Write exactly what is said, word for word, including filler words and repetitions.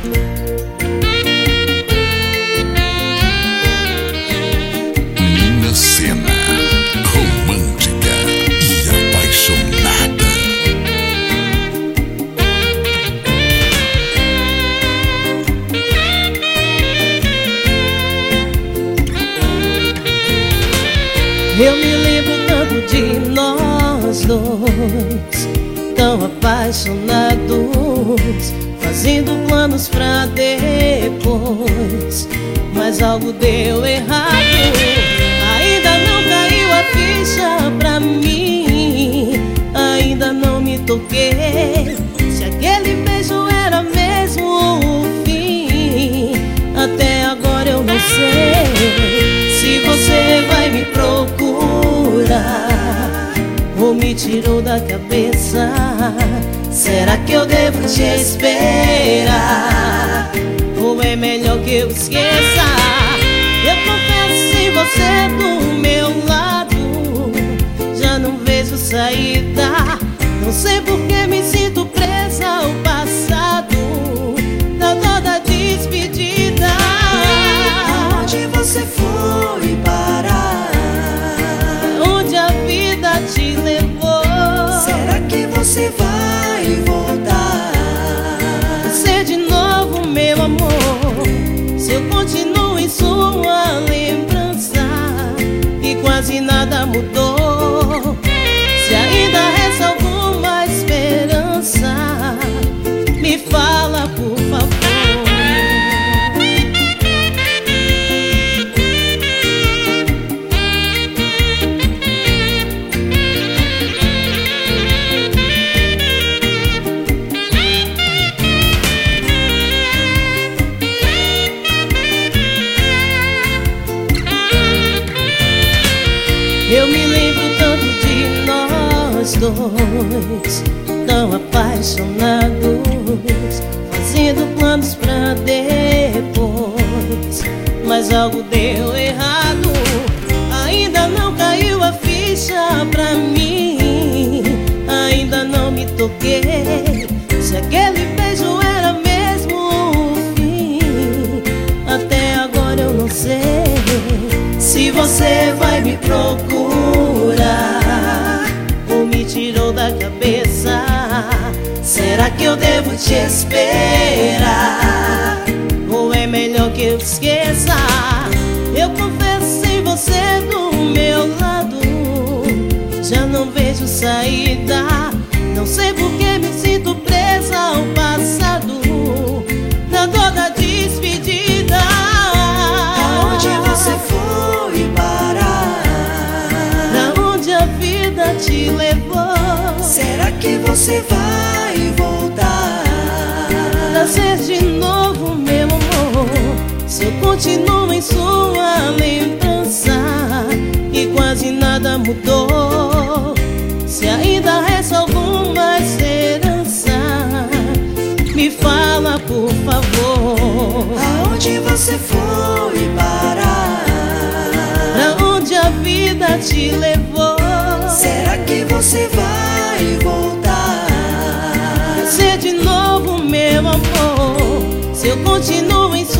Nina Sena, romântica e apaixonada. Eu me lembro tanto de nós dois, tão apaixonados, fazendo planos pra depois, mas algo deu errado. Ainda não caiu a ficha pra mim, ainda não me toquei se aquele beijo era mesmo o fim. Até agora eu não sei se você vai me procurar ou me tirou da cabeça. Será que eu devo te esperar ou é melhor que eu esqueça? Eu confesso, sem você do meu lado já não vejo saída. Não sei por que me sinto presa ao passado, da dor da despedida. Onde você foi parar? Onde a vida te levou? Será que você vai voltar? Ser de novo, meu amor, se eu continuo em sua lembrança e quase nada mudou. Se ainda resta alguma esperança, me fala, por favor. Eu me lembro tanto de nós dois, tão apaixonados, fazendo planos pra depois, mas algo deu errado. Ainda não caiu a ficha pra mim, ainda não me toquei se aquele beijo era mesmo o fim. Até agora eu não sei se você vai me procurar ou me tirou da cabeça. Será que eu devo te esperar ou é melhor que eu esqueça? Eu confesso, sem você do meu lado já não vejo saída. Não sei por que me sinto presa ao passado, na dor da despedida. Aonde você foi parar? Pra onde a vida te levou? Será que você vai voltar? Pra ser de novo, meu amor, se eu continuo em sua lembrança e quase nada mudou. Se ainda resta alguma esperança, me fala, por favor. Aonde você foi parar? Pra onde a vida te levou? Será que você vai voltar? Ser de novo, meu amor, se eu continuo em